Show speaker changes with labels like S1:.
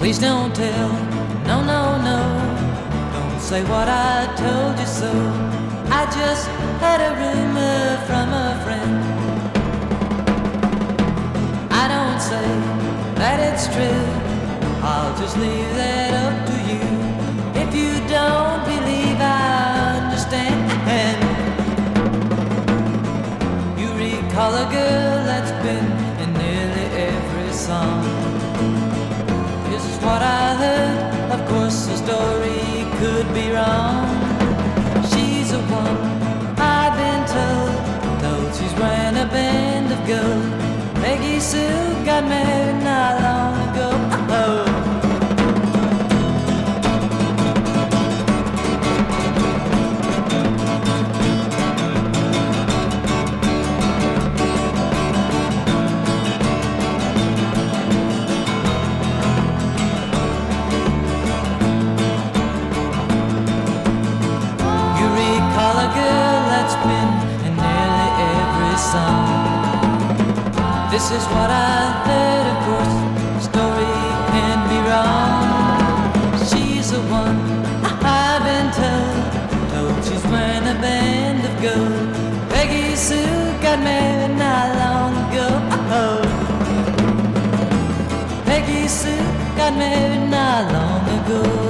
S1: Please don't tell, no, no, no. Don't say what I told you so. I just had a rumor from a friend. I don't say that it's true, I'll just leave that up to you. If you don't believe, I understand. You recall a girl that's been in nearly every song. This is what I heard, of course the story could be wrong. She's a one, I've been told, though she's wearing a band of gold. Peggy Sue got married not long ago. Oh. You recall a girl that's been in nearly every song. This is what I heard, of course, the story can be wrong. She's the one I've been told she's wearing a band of gold. Peggy Sue got married not long ago. Oh. Peggy Sue got married not long ago.